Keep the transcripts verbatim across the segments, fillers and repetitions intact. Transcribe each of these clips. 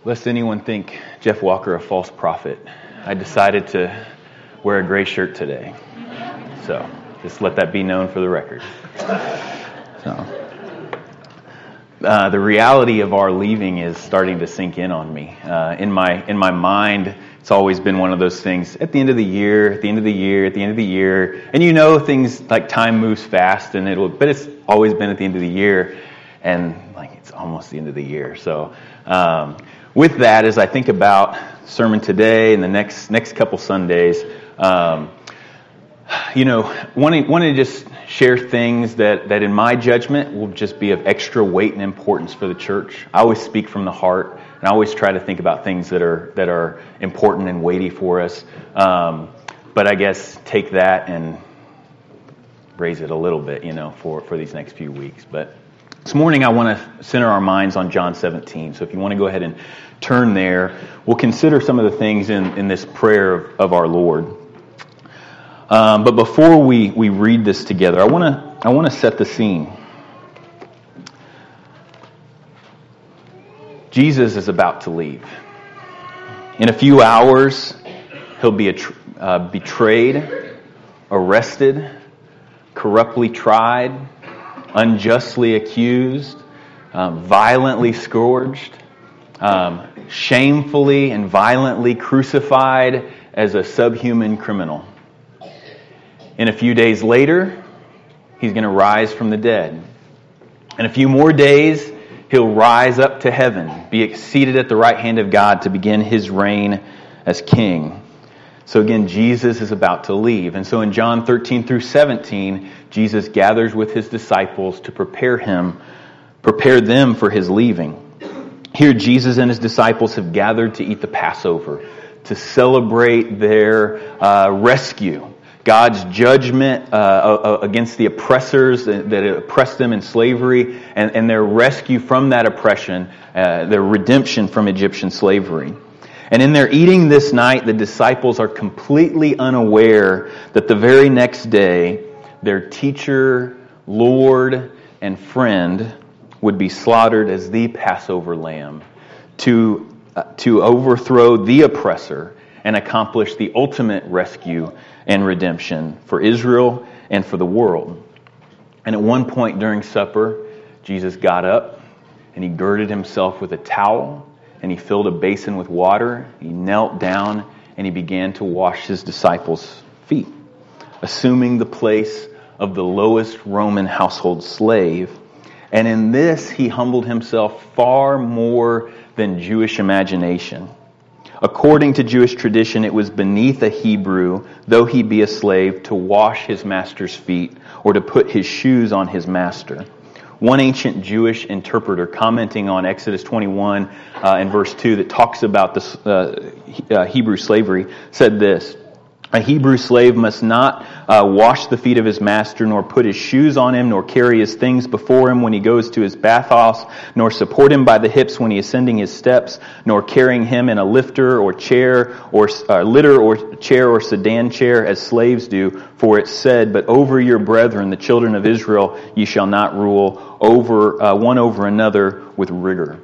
Lest anyone think Jeff Walker a false prophet, I decided to wear a gray shirt today. So just let that be known for the record. So, uh, the reality of our leaving is starting to sink in on me. Uh, in my in my mind, it's always been one of those things. At the end of the year, at the end of the year, at the end of the year, and you know things like time moves fast, and it'll. But it's always been at the end of the year, and like it's almost the end of the year. So. Um, With that, as I think about sermon today and the next next couple Sundays, um, you know, wanting wanting to just share things that, that in my judgment will just be of extra weight and importance for the church. I always speak from the heart, and I always try to think about things that are that are important and weighty for us. Um, but I guess take that and raise it a little bit, you know, for, for these next few weeks. But this morning I want to center our minds on John seventeen. So if you want to go ahead and turn there, we'll consider some of the things in, in this prayer of, of our Lord. Um, but before we, we read this together, I want to I want to set the scene. Jesus is about to leave. In a few hours, he'll be a, uh, betrayed, arrested, corruptly tried, unjustly accused, um, violently scourged, um, shamefully and violently crucified as a subhuman criminal. And a few days later, he's going to rise from the dead. In a few more days, he'll rise up to heaven, be seated at the right hand of God to begin his reign as king. So again, Jesus is about to leave. And so in John thirteen through seventeen, Jesus gathers with his disciples to prepare him, prepare them for his leaving. Here, Jesus and his disciples have gathered to eat the Passover, to celebrate their uh, rescue, God's judgment uh, against the oppressors that oppressed them in slavery, and, and their rescue from that oppression, uh, their redemption from Egyptian slavery. And in their eating this night, the disciples are completely unaware that the very next day, their teacher, Lord, and friend would be slaughtered as the Passover lamb to, uh, to overthrow the oppressor and accomplish the ultimate rescue and redemption for Israel and for the world. And at one point during supper, Jesus got up and he girded himself with a towel, and he filled a basin with water. He knelt down and he began to wash his disciples' feet, assuming the place of the lowest Roman household slave. And in this, he humbled himself far more than Jewish imagination. According to Jewish tradition, it was beneath a Hebrew, though he be a slave, to wash his master's feet or to put his shoes on his master. One ancient Jewish interpreter commenting on Exodus twenty-one uh, and verse two that talks about this uh, uh, Hebrew slavery said this: "A Hebrew slave must not uh, wash the feet of his master, nor put his shoes on him, nor carry his things before him when he goes to his bathhouse, nor support him by the hips when he is ascending his steps, nor carrying him in a lifter or chair or uh, litter or chair or sedan chair as slaves do. For it said, but over your brethren, the children of Israel, ye shall not rule over uh, one over another with rigor."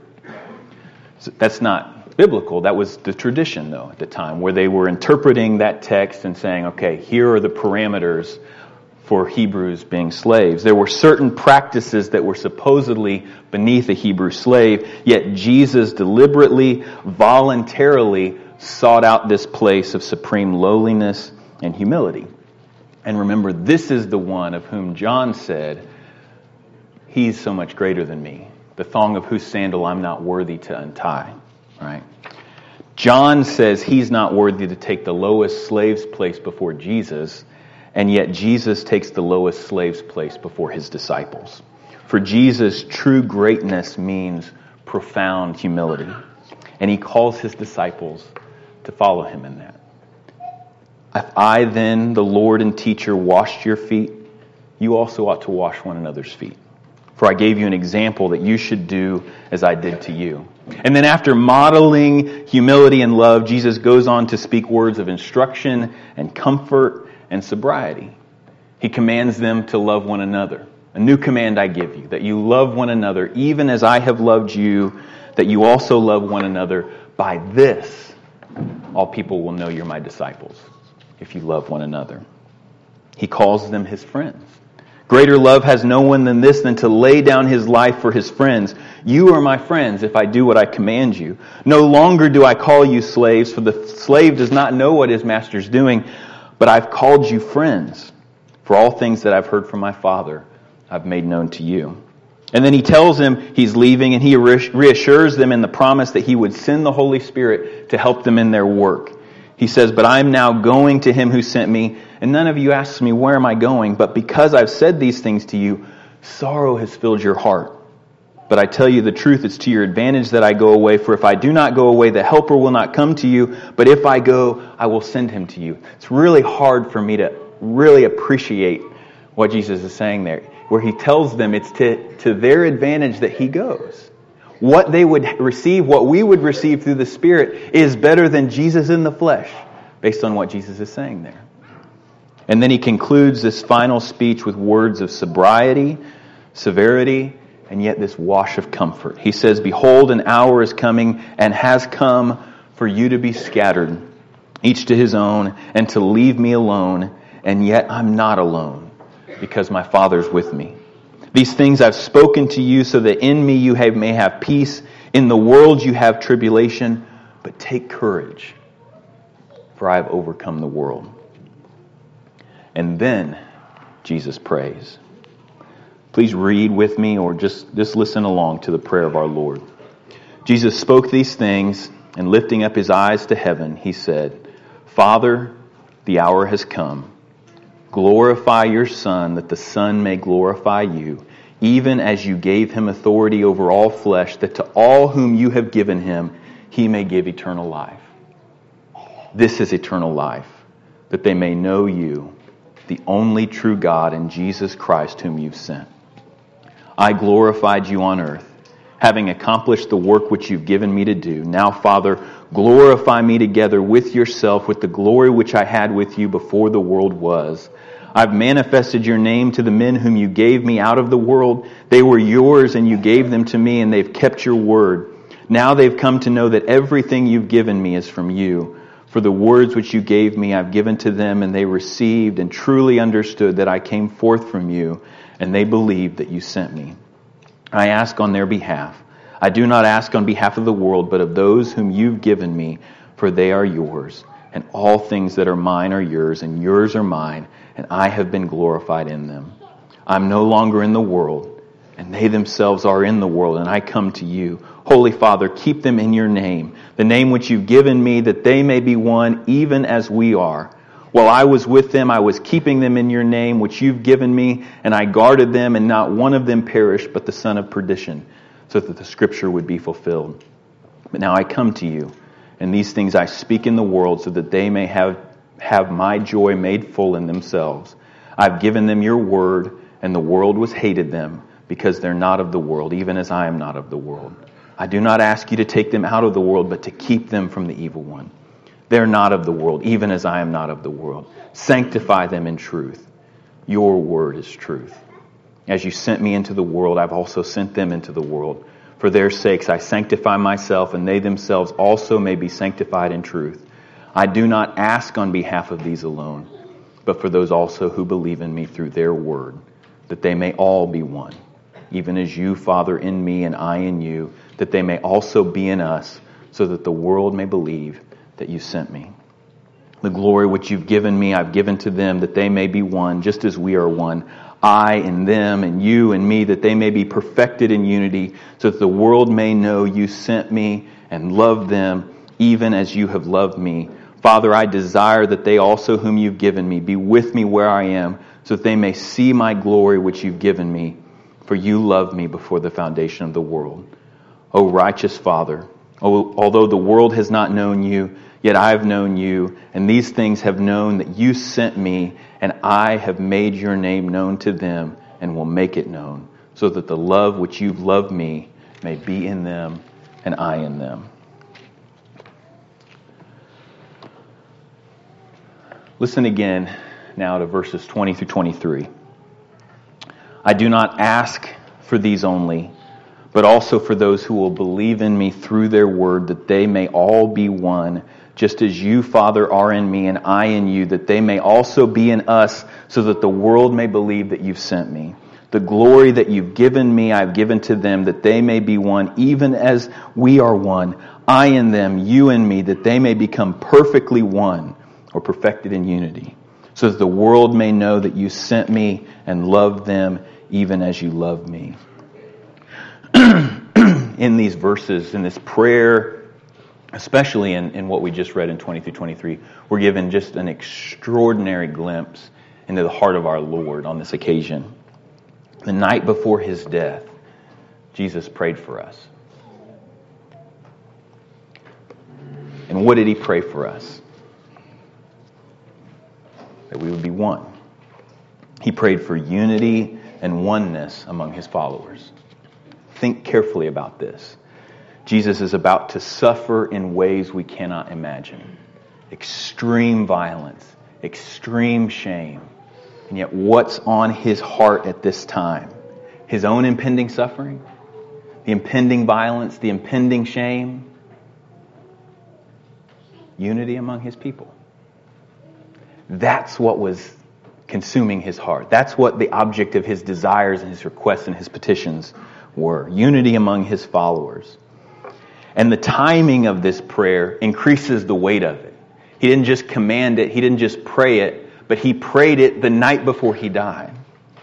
So that's not biblical. That was the tradition, though, at the time, where they were interpreting that text and saying, okay, here are the parameters for Hebrews being slaves. There were certain practices that were supposedly beneath a Hebrew slave, yet Jesus deliberately, voluntarily sought out this place of supreme lowliness and humility. And remember, this is the one of whom John said, "He's so much greater than me, the thong of whose sandal I'm not worthy to untie." Right? John says he's not worthy to take the lowest slave's place before Jesus, and yet Jesus takes the lowest slave's place before his disciples. For Jesus, true greatness means profound humility, and he calls his disciples to follow him in that. "If I then, the Lord and teacher, washed your feet, you also ought to wash one another's feet. For I gave you an example that you should do as I did to you." And then after modeling humility and love, Jesus goes on to speak words of instruction and comfort and sobriety. He commands them to love one another. "A new command I give you, that you love one another, even as I have loved you, that you also love one another. By this, all people will know you're my disciples, if you love one another. He calls them his friends. Greater love has no one than this, than to lay down his life for his friends. You are my friends if I do what I command you. No longer do I call you slaves, for the slave does not know what his master is doing, but I've called you friends. For all things that I've heard from my Father, I've made known to you. And then he tells them he's leaving, and he reassures them in the promise that he would send the Holy Spirit to help them in their work. He says, but I'm now going to him who sent me, and none of you asks me, where am I going? But because I've said these things to you, sorrow has filled your heart. But I tell you the truth, it's to your advantage that I go away. For if I do not go away, the Helper will not come to you. But if I go, I will send him to you. It's really hard for me to really appreciate what Jesus is saying there, where he tells them it's to, to their advantage that he goes. What they would receive, what we would receive through the Spirit, is better than Jesus in the flesh, based on what Jesus is saying there. And then he concludes this final speech with words of sobriety, severity, and yet this wash of comfort. He says, behold, an hour is coming and has come for you to be scattered, each to his own, and to leave me alone. And yet I'm not alone, because my Father's with me. These things I've spoken to you so that in me you have, may have peace. In the world you have tribulation, but take courage, for I have overcome the world. And then Jesus prays. Please read with me or just, just listen along to the prayer of our Lord. Jesus spoke these things, and lifting up his eyes to heaven, he said, Father, the hour has come. Glorify your Son, that the Son may glorify you, even as you gave him authority over all flesh, that to all whom you have given him, he may give eternal life. This is eternal life, that they may know you, the only true God, and Jesus Christ whom you've sent. I glorified you on earth, having accomplished the work which you've given me to do. Now, Father, glorify me together with yourself with the glory which I had with you before the world was. I've manifested your name to the men whom you gave me out of the world. They were yours and you gave them to me, and they've kept your word. Now they've come to know that everything you've given me is from you. For the words which you gave me I've given to them, and they received and truly understood that I came forth from you, and they believed that you sent me. I ask on their behalf. I do not ask on behalf of the world, but of those whom you've given me, for they are yours. And all things that are mine are yours, and yours are mine, and I have been glorified in them. I'm no longer in the world, and they themselves are in the world, and I come to you. Holy Father, keep them in your name, the name which you've given me, that they may be one, even as we are. While I was with them, I was keeping them in your name, which you've given me, and I guarded them, and not one of them perished, but the son of perdition, so that the scripture would be fulfilled. But now I come to you, and these things I speak in the world, so that they may have, have my joy made full in themselves. I've given them your word, and the world was hated them, because they're not of the world, even as I am not of the world. I do not ask you to take them out of the world, but to keep them from the evil one. They're not of the world, even as I am not of the world. Sanctify them in truth. Your word is truth. As you sent me into the world, I've also sent them into the world. For their sakes I sanctify myself, and they themselves also may be sanctified in truth. I do not ask on behalf of these alone, but for those also who believe in me through their word, that they may all be one, even as you, Father, in me and I in you, that they may also be in us, so that the world may believe that you sent me. The glory which you've given me, I've given to them, that they may be one, just as we are one. I in them, and you and me, that they may be perfected in unity, so that the world may know you sent me and loved them, even as you have loved me. Father, I desire that they also whom you've given me be with me where I am, so that they may see my glory which you've given me. For you loved me before the foundation of the world. O righteous Father, although the world has not known you, yet I have known you, and these things have known that you sent me, and I have made your name known to them, and will make it known, so that the love which you've loved me may be in them, and I in them. Listen again now to verses twenty through twenty-three. I do not ask for these only, but also for those who will believe in me through their word, that they may all be one, just as you, Father, are in me and I in you, that they may also be in us, so that the world may believe that you've sent me. The glory that you've given me, I've given to them, that they may be one, even as we are one. I in them, you in me, that they may become perfectly one, or perfected in unity, so that the world may know that you sent me and loved them even as you loved me. In these verses, in this prayer, especially in, in what we just read in twenty through twenty-three, we're given just an extraordinary glimpse into the heart of our Lord on this occasion. The night before his death, Jesus prayed for us. And what did he pray for us? That we would be one. He prayed for unity and oneness among his followers. Think carefully about this. Jesus is about to suffer in ways we cannot imagine. Extreme violence, extreme shame. And yet what's on his heart at this time? His own impending suffering? The impending violence? The impending shame? Unity among his people. That's what was consuming his heart. That's what the object of his desires and his requests and his petitions were. Unity among his followers. And the timing of this prayer increases the weight of it. He didn't just command it. He didn't just pray it. But he prayed it the night before he died.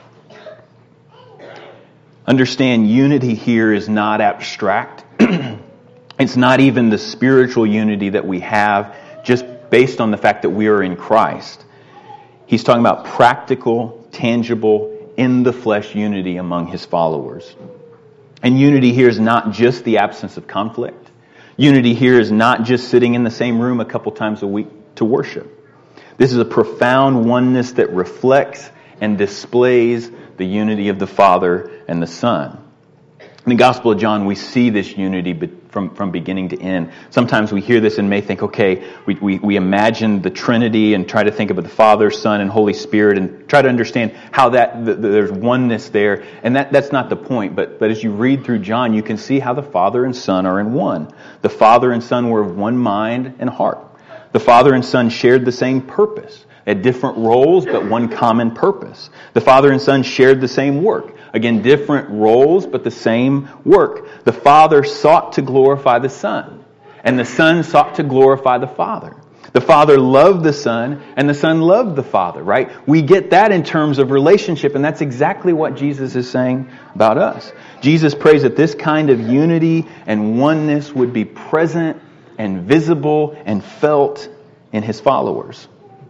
Understand, unity here is not abstract. It's not even the spiritual unity that we have just based on the fact that we are in Christ. He's talking about practical, tangible, in the flesh unity among his followers. And unity here is not just the absence of conflict. Unity here is not just sitting in the same room a couple times a week to worship. This is a profound oneness that reflects and displays the unity of the Father and the Son. In the Gospel of John, we see this unity from, from beginning to end. Sometimes we hear this and may think, okay, we, we, we imagine the Trinity and try to think about the Father, Son, and Holy Spirit and try to understand how that the, the, there's oneness there. And that, that's not the point. But, but as you read through John, you can see how the Father and Son are in one. The Father and Son were of one mind and heart. The Father and Son shared the same purpose. They had different roles, but one common purpose. The Father and Son shared the same work. Again, different roles, but the same work. The Father sought to glorify the Son, and the Son sought to glorify the Father. The Father loved the Son, and the Son loved the Father, right? We get that in terms of relationship, and that's exactly what Jesus is saying about us. Jesus prays that this kind of unity and oneness would be present and visible and felt in his followers.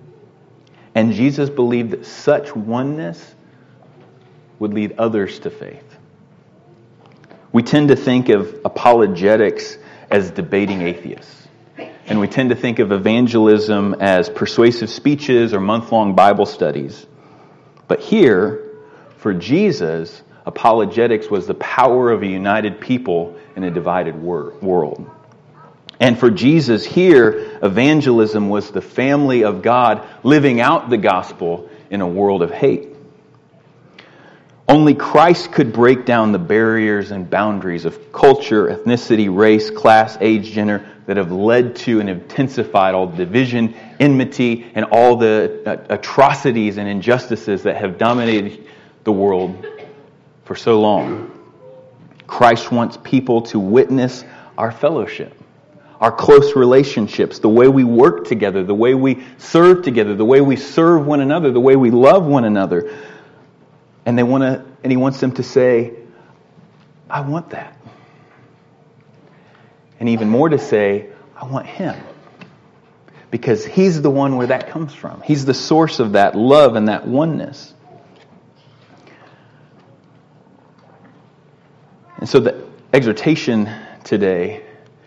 And Jesus believed that such oneness would lead others to faith. We tend to think of apologetics as debating atheists. And we tend to think of evangelism as persuasive speeches or month-long Bible studies. But here, for Jesus, apologetics was the power of a united people in a divided wor- world. And for Jesus here, evangelism was the family of God living out the gospel in a world of hate. Only Christ could break down the barriers and boundaries of culture, ethnicity, race, class, age, gender that have led to and intensified all the division, enmity, and all the atrocities and injustices that have dominated the world for so long. Christ wants people to witness our fellowship, our close relationships, the way we work together, the way we serve together, the way we serve one another, the way we love one another. And they want to, and he wants them to say, I want that. And even more to say, I want him. Because he's the one where that comes from. He's the source of that love and that oneness. And so the exhortation today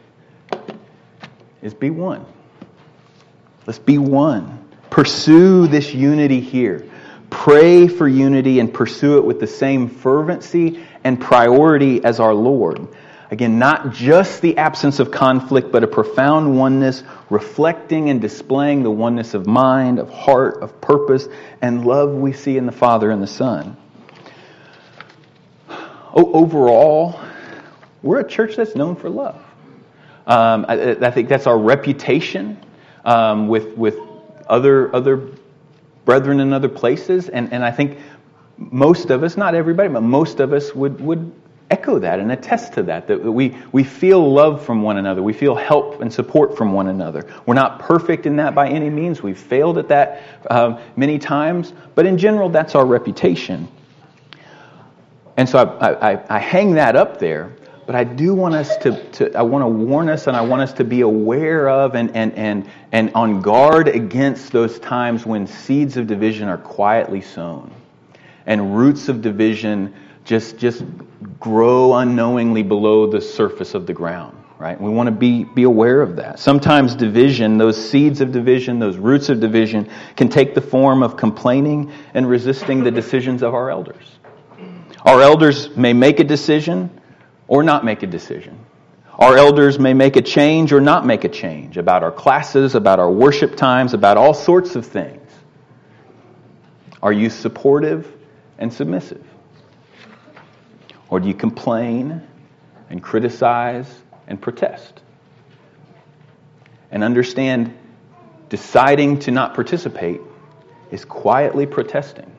is be one. Let's be one. Pursue this unity here. Pray for unity and pursue it with the same fervency and priority as our Lord. Again, not just the absence of conflict, but a profound oneness, reflecting and displaying the oneness of mind, of heart, of purpose, and love we see in the Father and the Son. O- overall, we're a church that's known for love. Um, I, I think that's our reputation um, with with other other brethren in other places, and, and I think most of us, not everybody, but most of us would, would echo that and attest to that, that we, we feel love from one another. We feel help and support from one another. We're not perfect in that by any means. We've failed at that um, many times, but in general, that's our reputation. And so I, I, I hang that up there, but I do want us to, to I want to warn us, and I want us to be aware of and, and, and, and on guard against those times when seeds of division are quietly sown and roots of division just, just grow unknowingly below the surface of the ground. Right? We want to be, be aware of that. Sometimes division, those seeds of division, those roots of division, can take the form of complaining and resisting the decisions of our elders. Our elders may make a decision or not make a decision. Our elders may make a change or not make a change about our classes, about our worship times, about all sorts of things. Are you supportive and submissive? Or do you complain and criticize and protest? And understand, deciding to not participate is quietly protesting.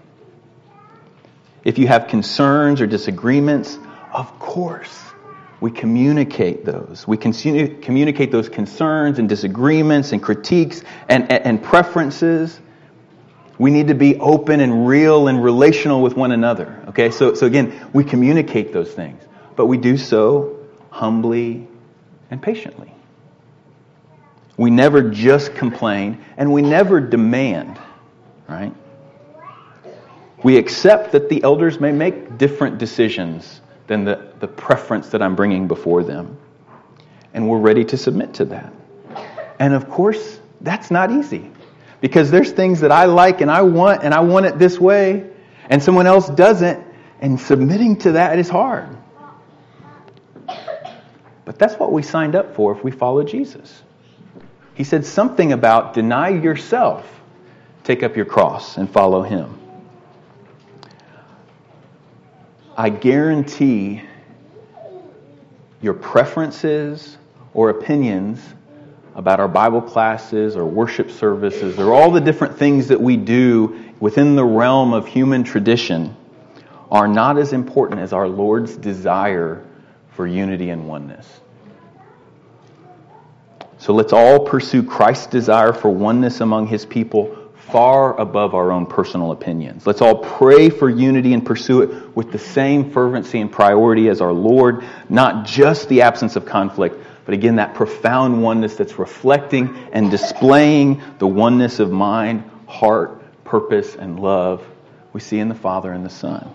If you have concerns or disagreements, of course, we communicate those. We can communicate those concerns and disagreements and critiques and, and, and preferences. We need to be open and real and relational with one another. Okay, so, so again, we communicate those things, but we do so humbly and patiently. We never just complain, and we never demand, right? We accept that the elders may make different decisions than the, the preference that I'm bringing before them. And we're ready to submit to that. And of course, that's not easy. Because there's things that I like and I want, and I want it this way, and someone else doesn't, and submitting to that is hard. But that's what we signed up for if we follow Jesus. He said something about deny yourself, take up your cross, and follow Him. I guarantee your preferences or opinions about our Bible classes or worship services or all the different things that we do within the realm of human tradition are not as important as our Lord's desire for unity and oneness. So let's all pursue Christ's desire for oneness among His people far above our own personal opinions. Let's all pray for unity and pursue it with the same fervency and priority as our Lord, not just the absence of conflict, but again, that profound oneness that's reflecting and displaying the oneness of mind, heart, purpose, and love we see in the Father and the Son.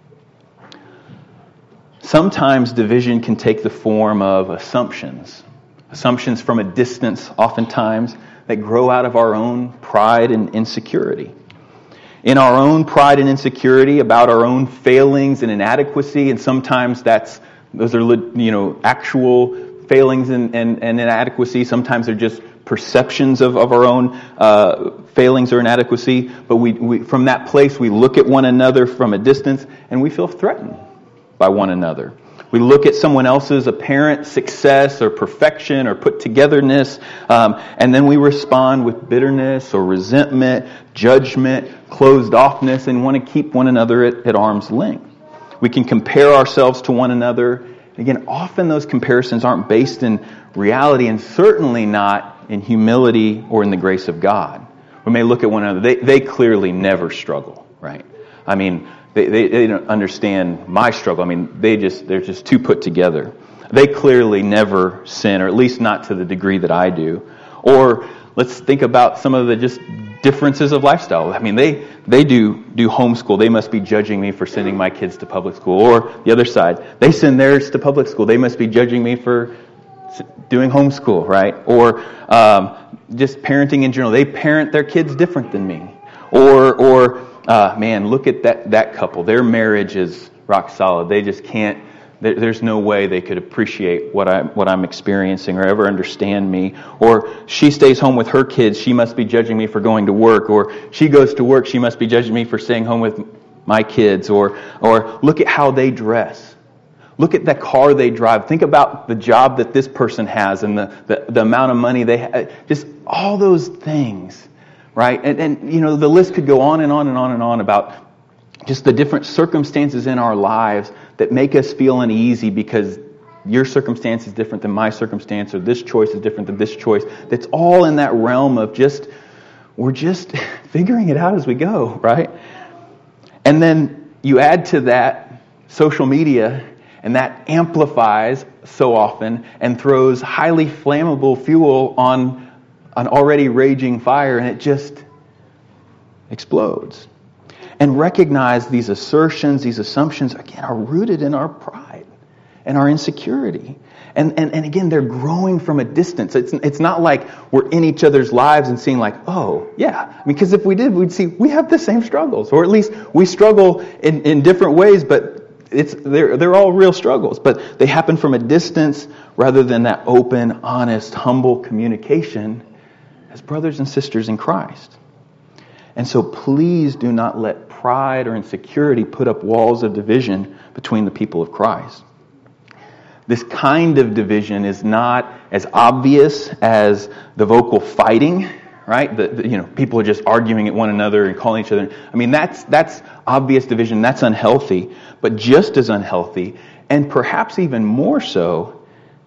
Sometimes division can take the form of assumptions. Assumptions from a distance, oftentimes, that grow out of our own pride and insecurity. In our own pride and insecurity about our own failings and inadequacy, and sometimes that's those are you know actual failings and, and, and inadequacy. Sometimes they're just perceptions of, of our own uh, failings or inadequacy. But we, we from that place we look at one another from a distance and we feel threatened by one another. We look at someone else's apparent success or perfection or put-togetherness, um, and then we respond with bitterness or resentment, judgment, closed-offness, and want to keep one another at, at arm's length. We can compare ourselves to one another. Again, often those comparisons aren't based in reality and certainly not in humility or in the grace of God. We may look at one another. They, they clearly never struggle, right? I mean, They, they they don't understand my struggle. I mean, they just they're just too put together. They clearly never sin, or at least not to the degree that I do. Or let's think about some of the just differences of lifestyle. I mean, they they do do homeschool. They must be judging me for sending my kids to public school. Or the other side, they send theirs to public school. They must be judging me for doing homeschool, right? Or um, just parenting in general. They parent their kids different than me. Or or Uh, man, look at that, that couple. Their marriage is rock solid. They just can't, there, there's no way they could appreciate what, I, what I'm experiencing or ever understand me. Or she stays home with her kids. She must be judging me for going to work. Or she goes to work. She must be judging me for staying home with my kids. Or, or look at how they dress. Look at the car they drive. Think about the job that this person has and the, the, the amount of money they have. Just all those things, right? And, and, you know, the list could go on and on and on and on about just the different circumstances in our lives that make us feel uneasy because your circumstance is different than my circumstance, or this choice is different than this choice. That's all in that realm of just, we're just figuring it out as we go, right? And then you add to that social media, and that amplifies so often and throws highly flammable fuel on an already raging fire, and it just explodes. And recognize these assertions, these assumptions, again, are rooted in our pride and our insecurity. And, and, and again, they're growing from a distance. It's, it's not like we're in each other's lives and seeing like, oh, yeah. Because if we did, we'd see we have the same struggles. Or at least we struggle in, in different ways, but It's they're they're all real struggles, but they happen from a distance rather than that open, honest, humble communication as brothers and sisters in Christ. And so please do not let pride or insecurity put up walls of division between the people of Christ. This kind of division is not as obvious as the vocal fighting, right? The, the, you know, people are just arguing at one another and calling each other. I mean, that's that's obvious division. That's unhealthy. But just as unhealthy, and perhaps even more so,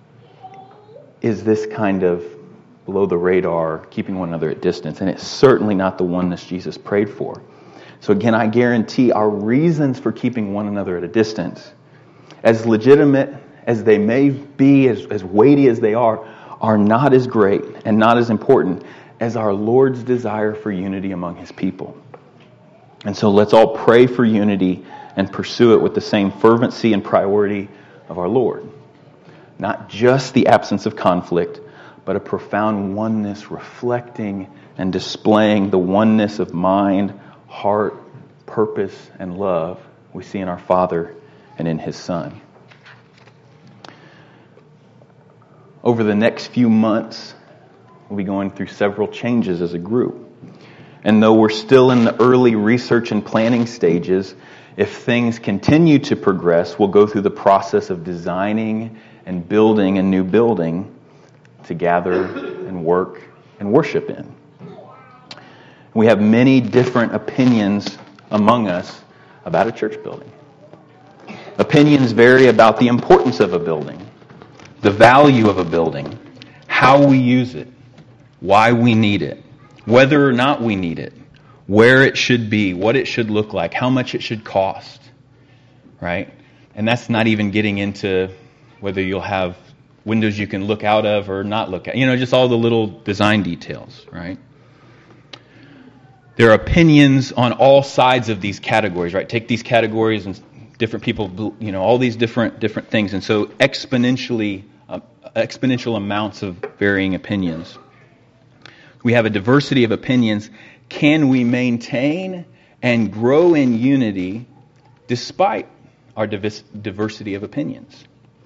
is this kind of below the radar, keeping one another at distance. And it's certainly not the oneness Jesus prayed for. So again, I guarantee our reasons for keeping one another at a distance, as legitimate as they may be, as, as weighty as they are, are not as great and not as important as our Lord's desire for unity among His people. And so let's all pray for unity and pursue it with the same fervency and priority of our Lord. Not just the absence of conflict, but a profound oneness reflecting and displaying the oneness of mind, heart, purpose, and love we see in our Father and in His Son. Over the next few months, we'll be going through several changes as a group. And though we're still in the early research and planning stages, if things continue to progress, we'll go through the process of designing and building a new building to gather and work and worship in. We have many different opinions among us about a church building. Opinions vary about the importance of a building, the value of a building, how we use it, why we need it, whether or not we need it, where it should be, what it should look like, how much it should cost, right? And that's not even getting into whether you'll have windows you can look out of or not look at. You know, just all the little design details, right? There are opinions on all sides of these categories, right? Take these categories and different people, you know, all these different different things. And so exponentially, uh, exponential amounts of varying opinions. We have a diversity of opinions. Can we maintain and grow in unity despite our divis- diversity of opinions?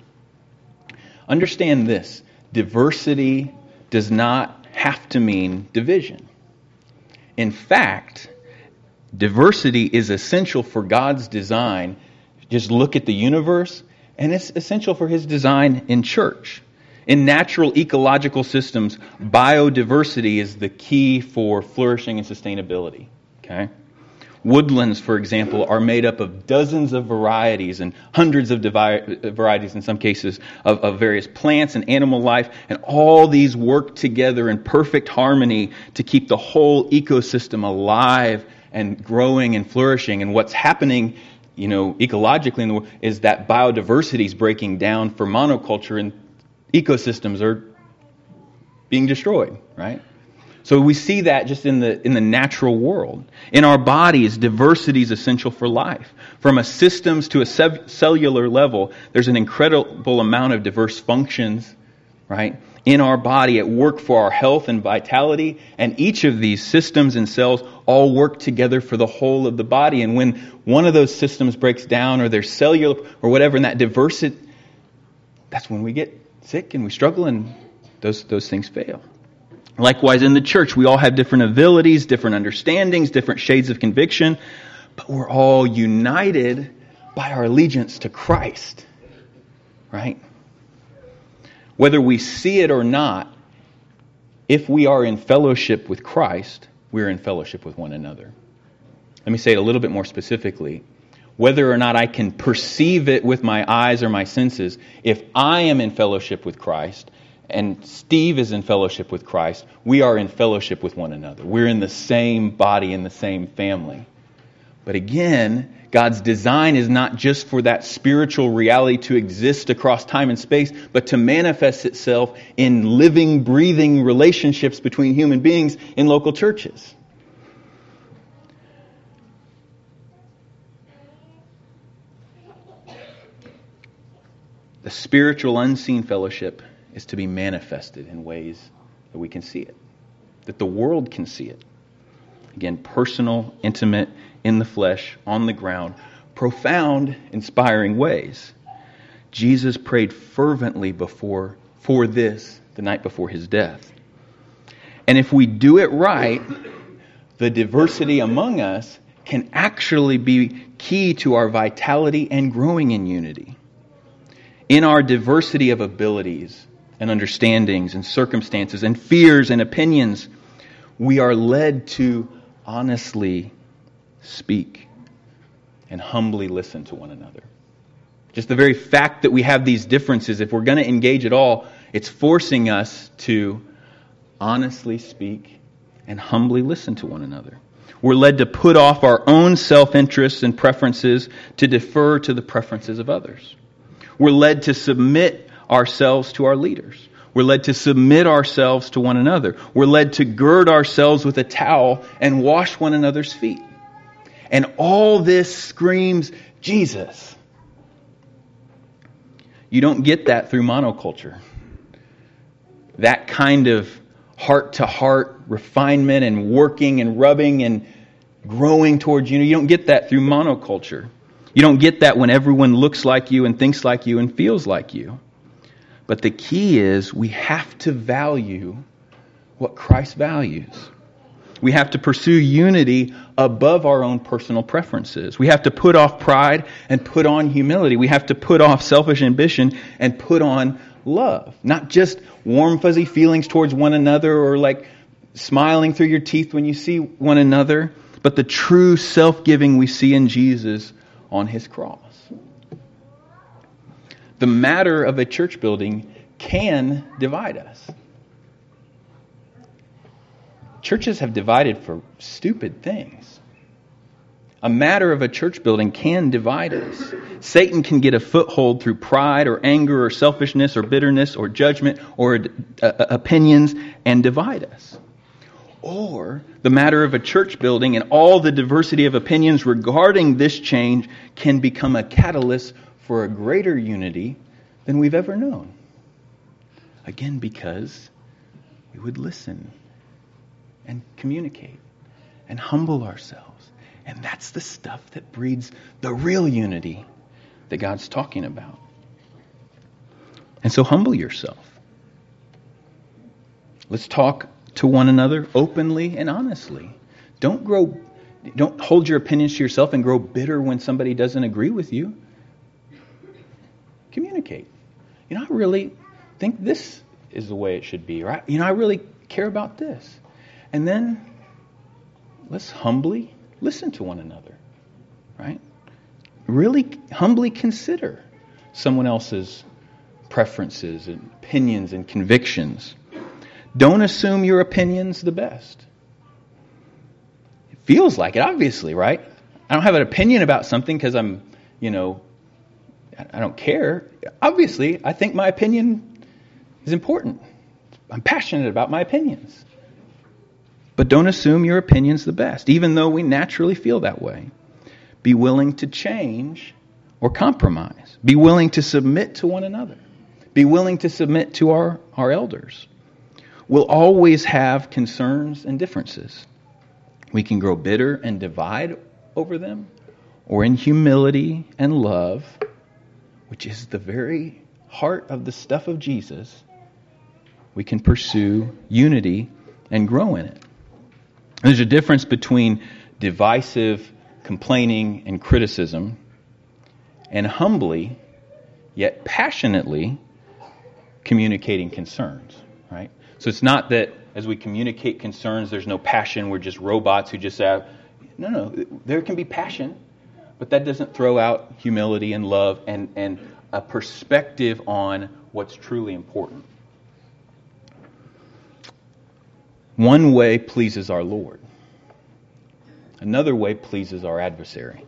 Understand this. Diversity does not have to mean division. In fact, diversity is essential for God's design. Just look at the universe, and it's essential for His design in church. In natural ecological systems, biodiversity is the key for flourishing and sustainability. Okay? Woodlands, for example, are made up of dozens of varieties and hundreds of divi- varieties in some cases of, of various plants and animal life, and all these work together in perfect harmony to keep the whole ecosystem alive and growing and flourishing. And what's happening, you know, ecologically in the world is that biodiversity is breaking down for monoculture, and ecosystems are being destroyed, right? So we see that just in the in the natural world. In our bodies, diversity is essential for life. From a systems to a ce- cellular level, there's an incredible amount of diverse functions, right, in our body at work for our health and vitality. And each of these systems and cells all work together for the whole of the body. And when one of those systems breaks down, or there's cellular or whatever, in that diversity, that's when we get sick and we struggle, and those those things fail. Likewise, in the church, we all have different abilities, different understandings, different shades of conviction, but we're all united by our allegiance to Christ. right? Whether we see it or not, if we are in fellowship with Christ, we're in fellowship with one another. Let me say it a little bit more specifically. Whether or not I can perceive it with my eyes or my senses, if I am in fellowship with Christ and Steve is in fellowship with Christ, we are in fellowship with one another. We're in the same body, in the same family. But again, God's design is not just for that spiritual reality to exist across time and space, but to manifest itself in living, breathing relationships between human beings in local churches. The spiritual unseen fellowship is to be manifested in ways that we can see it, that the world can see it. Again, personal, intimate, in the flesh, on the ground, profound, inspiring ways. Jesus prayed fervently before for this the night before his death. And if we do it right, the diversity among us can actually be key to our vitality and growing in unity. In our diversity of abilities and understandings and circumstances and fears and opinions, we are led to honestly speak and humbly listen to one another. Just the very fact that we have these differences, if we're going to engage at all, it's forcing us to honestly speak and humbly listen to one another. We're led to put off our own self-interests and preferences to defer to the preferences of others. We're led to submit ourselves to our leaders. We're led to submit ourselves to one another. We're led to gird ourselves with a towel and wash one another's feet. And all this screams Jesus. You don't get that through monoculture. That kind of heart-to-heart refinement and working and rubbing and growing towards unity. You don't get that through monoculture. You don't get that when everyone looks like you and thinks like you and feels like you. But the key is we have to value what Christ values. We have to pursue unity above our own personal preferences. We have to put off pride and put on humility. We have to put off selfish ambition and put on love. Not just warm, fuzzy feelings towards one another or like smiling through your teeth when you see one another, but the true self-giving we see in Jesus on his cross. The matter of a church building can divide us. Churches have divided for stupid things. A matter of a church building can divide us. Satan can get a foothold through pride or anger or selfishness or bitterness or judgment or uh, opinions and divide us. Or the matter of a church building and all the diversity of opinions regarding this change can become a catalyst for a greater unity than we've ever known. Again, because we would listen and communicate and humble ourselves. And that's the stuff that breeds the real unity that God's talking about. And so humble yourself. Let's talk to one another openly and honestly. Don't grow, don't hold your opinions to yourself and grow bitter when somebody doesn't agree with you. Communicate. You know, I really think this is the way it should be, right? You know, I really care about this. And then let's humbly listen to one another, right? Really humbly consider someone else's preferences and opinions and convictions. Don't assume your opinion's the best. It feels like it, obviously, right? I don't have an opinion about something because I'm, you know, I don't care. Obviously, I think my opinion is important. I'm passionate about my opinions. But don't assume your opinion's the best, even though we naturally feel that way. Be willing to change or compromise. Be willing to submit to one another. Be willing to submit to our, our elders. We'll always have concerns and differences. We can grow bitter and divide over them, or in humility and love, which is the very heart of the stuff of Jesus, we can pursue unity and grow in it. There's a difference between divisive complaining and criticism and humbly yet passionately communicating concerns, right? So it's not that as we communicate concerns, there's no passion. We're just robots who just have, no, no, there can be passion, but that doesn't throw out humility and love and, and a perspective on what's truly important. One way pleases our Lord. Another way pleases our adversary.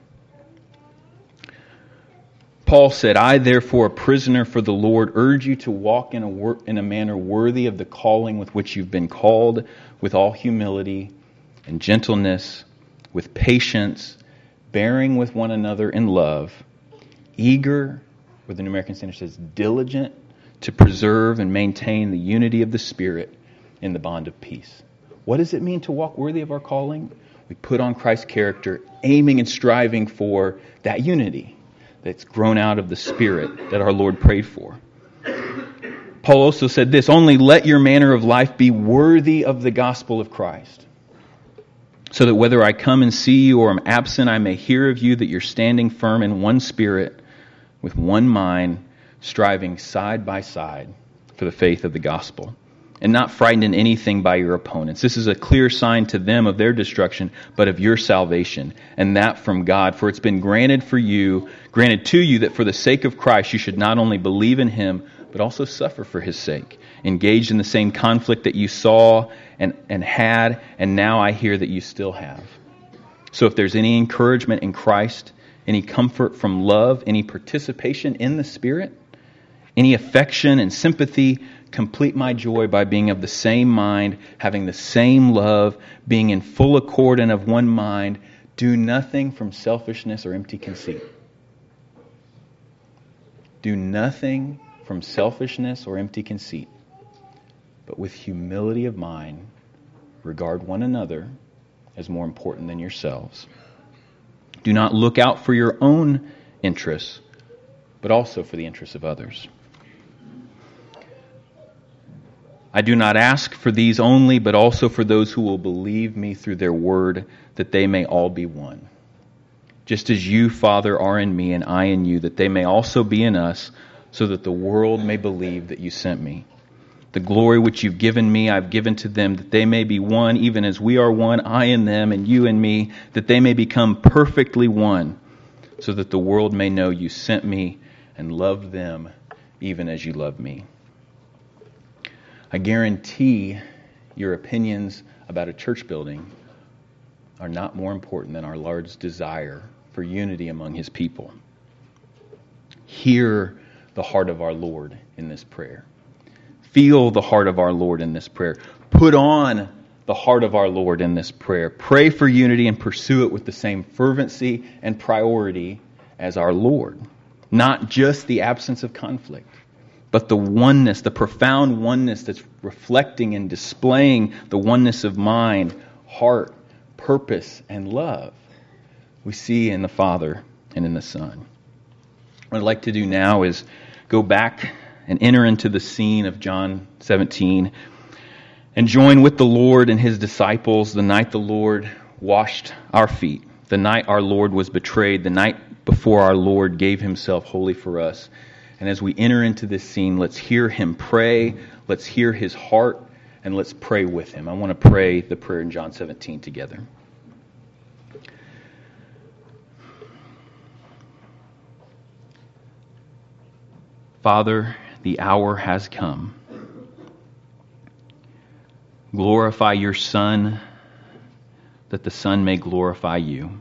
Paul said, I, therefore, a prisoner for the Lord, urge you to walk in a, wor- in a manner worthy of the calling with which you've been called, with all humility and gentleness, with patience, bearing with one another in love, eager, or the New American Standard says, diligent to preserve and maintain the unity of the Spirit in the bond of peace. What does it mean to walk worthy of our calling? We put on Christ's character, aiming and striving for that unity that's grown out of the Spirit that our Lord prayed for. Paul also said this, only let your manner of life be worthy of the gospel of Christ, so that whether I come and see you or am absent, I may hear of you that you're standing firm in one spirit, with one mind, striving side by side for the faith of the gospel, and not frightened in anything by your opponents. This is a clear sign to them of their destruction, but of your salvation, and that from God. For it's been granted for you, granted to you, that for the sake of Christ you should not only believe in Him, but also suffer for His sake, engaged in the same conflict that you saw and, and had, and now I hear that you still have. So if there's any encouragement in Christ, any comfort from love, any participation in the Spirit, any affection and sympathy, complete my joy by being of the same mind, having the same love, being in full accord and of one mind. Do nothing from selfishness or empty conceit. Do nothing from selfishness or empty conceit, but with humility of mind, regard one another as more important than yourselves. Do not look out for your own interests, but also for the interests of others. I do not ask for these only, but also for those who will believe me through their word, that they may all be one. Just as you, Father, are in me and I in you, that they may also be in us, so that the world may believe that you sent me. The glory which you've given me, I've given to them, that they may be one, even as we are one, I in them and you in me, that they may become perfectly one, so that the world may know you sent me and loved them even as you loved me. I guarantee your opinions about a church building are not more important than our Lord's desire for unity among His people. Hear the heart of our Lord in this prayer. Feel the heart of our Lord in this prayer. Put on the heart of our Lord in this prayer. Pray for unity and pursue it with the same fervency and priority as our Lord. Not just the absence of conflict, but the oneness, the profound oneness that's reflecting and displaying the oneness of mind, heart, purpose, and love we see in the Father and in the Son. What I'd like to do now is go back and enter into the scene of John seventeen and join with the Lord and His disciples the night the Lord washed our feet, the night our Lord was betrayed, the night before our Lord gave Himself wholly for us. And as we enter into this scene, let's hear Him pray, let's hear His heart, and let's pray with Him. I want to pray the prayer in John seventeen together. Father, the hour has come. Glorify your Son, that the Son may glorify you.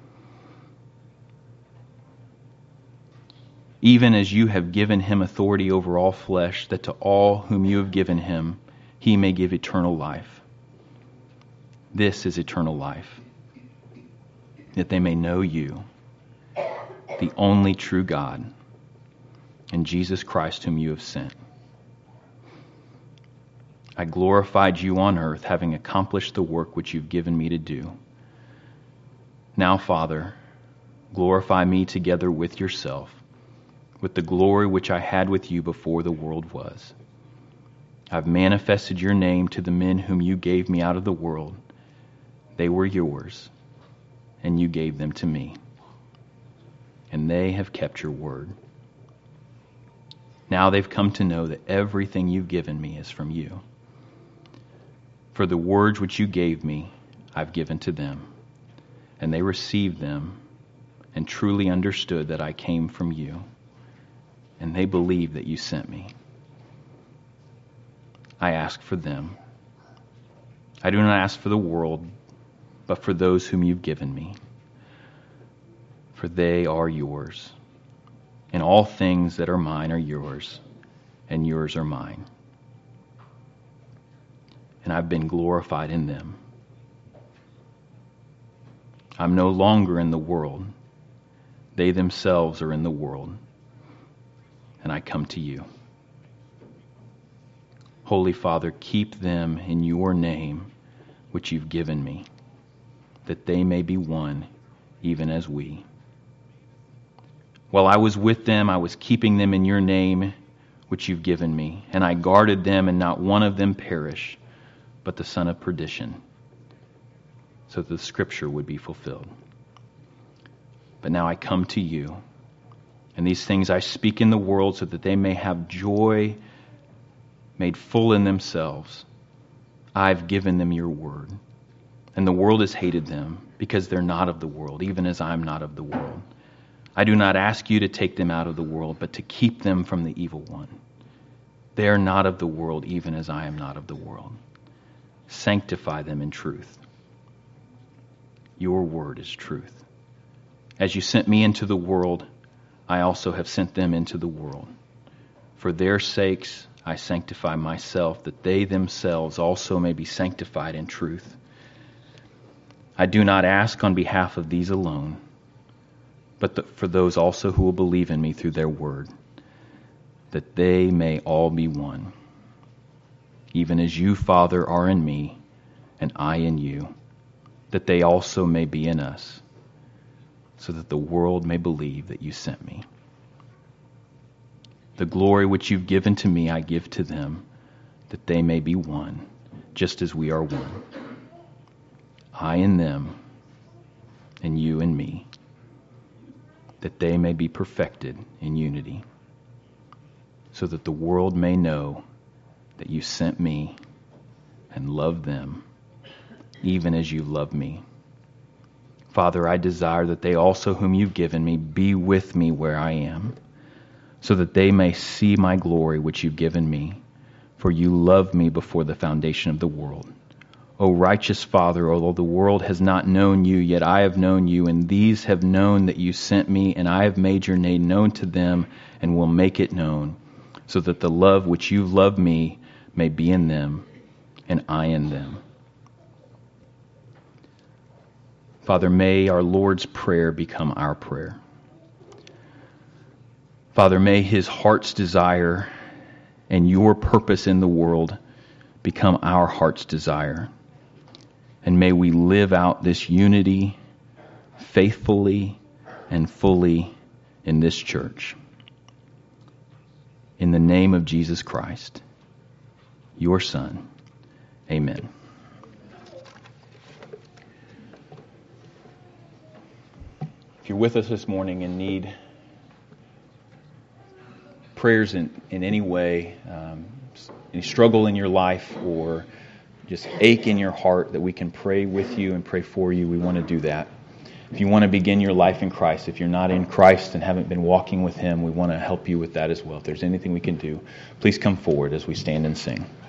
Even as you have given Him authority over all flesh, that to all whom you have given Him, He may give eternal life. This is eternal life, that they may know you, the only true God, and Jesus Christ whom you have sent. I glorified you on earth, having accomplished the work which you've given me to do. Now, Father, glorify me together with yourself, with the glory which I had with you before the world was. I've manifested your name to the men whom you gave me out of the world. They were yours, and you gave them to me. And they have kept your word. Now they've come to know that everything you've given me is from you. For the words which you gave me, I've given to them, and they received them and truly understood that I came from you, and they believe that you sent me. I ask for them. I do not ask for the world, but for those whom you've given me, for they are yours. And all things that are mine are yours, and yours are mine. And I've been glorified in them. I'm no longer in the world. They themselves are in the world, and I come to you. Holy Father, keep them in your name, which you've given me, that they may be one, even as we. While I was with them, I was keeping them in your name, which you've given me, and I guarded them, and not one of them perished, but the son of perdition, so that the scripture would be fulfilled. But now I come to you, and these things I speak in the world, so that they may have joy made full in themselves. I've given them your word, and the world has hated them, because they're not of the world, even as I'm not of the world. I do not ask you to take them out of the world, but to keep them from the evil one. They are not of the world, even as I am not of the world. Sanctify them in truth. Your word is truth. As you sent me into the world, I also have sent them into the world. For their sakes I sanctify myself, that they themselves also may be sanctified in truth. I do not ask on behalf of these alone, but the, for those also who will believe in me through their word, that they may all be one, even as you, Father, are in me, and I in you, that they also may be in us, so that the world may believe that you sent me. The glory which you've given to me I give to them, that they may be one, just as we are one. I in them, and you in me, that they may be perfected in unity, so that the world may know that you sent me and loved them, even as you loved me. Father, I desire that they also whom you've given me be with me where I am, so that they may see my glory which you've given me, for you loved me before the foundation of the world. O righteous Father, although the world has not known you, yet I have known you, and these have known that you sent me, and I have made your name known to them, and will make it known, so that the love which you loved me may be in them, and I in them. Father, may our Lord's Prayer become our prayer. Father, may his heart's desire and your purpose in the world become our heart's desire. And may we live out this unity faithfully and fully in this church. In the name of Jesus Christ, your Son, amen. If you're with us this morning and need prayers in, in any way, um, any struggle in your life or just ache in your heart that we can pray with you and pray for you, we want to do that. If you want to begin your life in Christ, if you're not in Christ and haven't been walking with Him, we want to help you with that as well. If there's anything we can do, please come forward as we stand and sing.